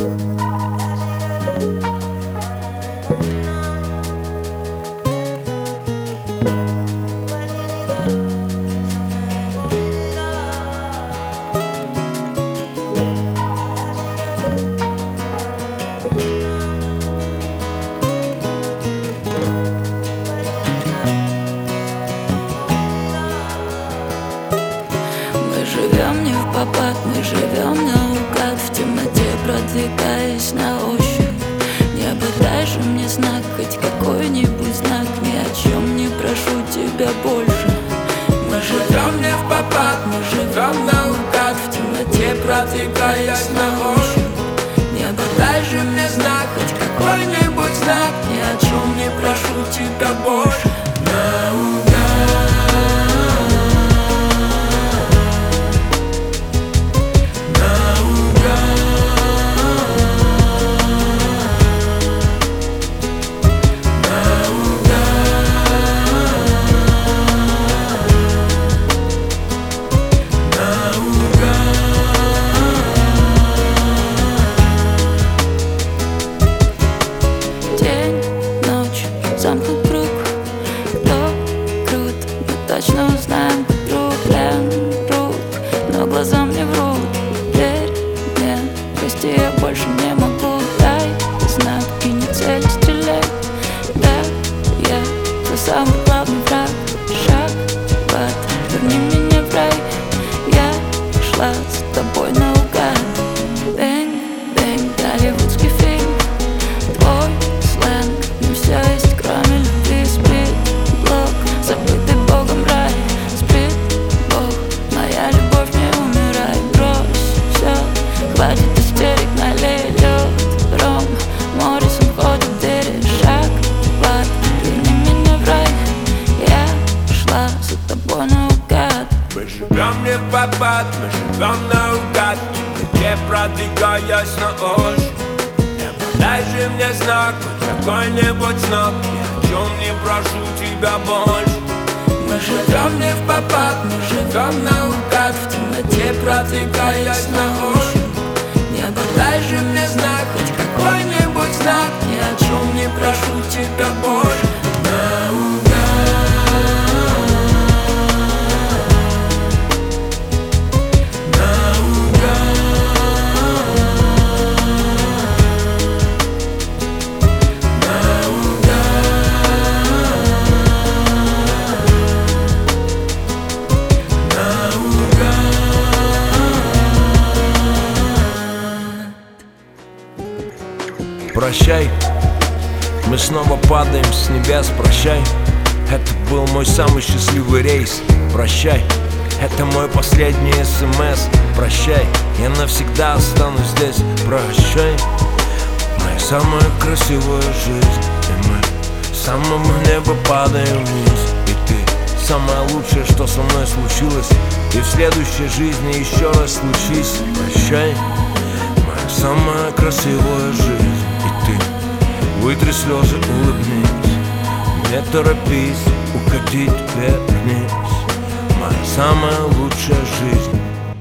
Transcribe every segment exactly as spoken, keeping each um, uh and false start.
Живем не в попад, мы живем наугад, в темноте продвигаясь на ощупь. Небо, дай же мне знак, хоть какой-нибудь знак, ни о чем не прошу тебя больше. Мы живем не в попад, мы живем наугад, в темноте продвигаясь на ощупь. Небо, дай же мне знак, хоть какой-нибудь знак, ни о чем не прошу тебя больше. Наугад. Замкнут круг, то круто, мы точно узнаем друг плен рук, но глаза мне врут. Верь мне, прости, я больше не могу. Дай знак и не цель, стреляй. Да, я твой самый главный враг. Шаг в ад, верни меня в рай. Я шла с тобой наугад. Бэнг, бэнг, голливудский фильм. Твой сленг, не все есть кроме любви. Сплит блок, забытый Богом рай. Сплит Бог, моя любовь, не умирай. Брось все, хватит истерик, налей лед. Ром, Моррисон входит в двери. Шаг в ад, верни меня в рай. Я шла за тобой наугад. Мы живем не в попад, мы живем наугад, где продвигаясь на ощупь. Дай же мне знак, хоть какой-нибудь знак, ни о чем не прошу тебя больше. Мы живем не в попад, мы живем наугад, в темноте продвигаясь на ощупь. Небо, дай же мне знак, хоть какой-нибудь знак, ни о чем не прошу тебя больше. Наугад. Прощай, мы снова падаем с небес. Прощай, это был мой самый счастливый рейс. Прощай, это мой последний смс. Прощай, я навсегда останусь здесь. Прощай, моя самая красивая жизнь. И мы с самого неба падаем вниз. И ты самое лучшее, что со мной случилось. И в следующей жизни еще раз случись. Прощай, моя самая красивая жизнь. Вытри слезы, улыбнись, не торопись уходить вверх-вниз. Моя самая лучшая жизнь.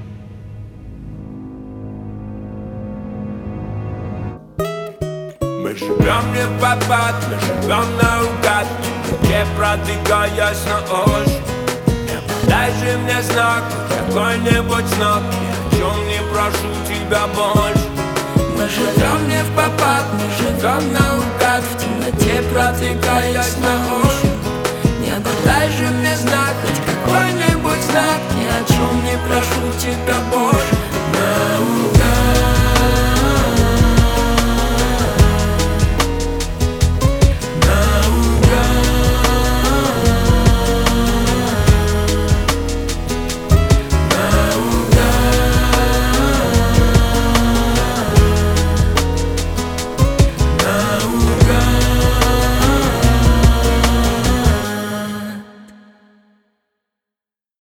Мы живем не в попад, мы живем наугад, где продвигаясь на ощупь. Дай же мне знак, хоть какой-нибудь знак, ни о чем не прошу тебя больше. Мы живем не в попад, мы живем наугад, в темноте продвигаясь на ощупь. Небо, дай же мне знак,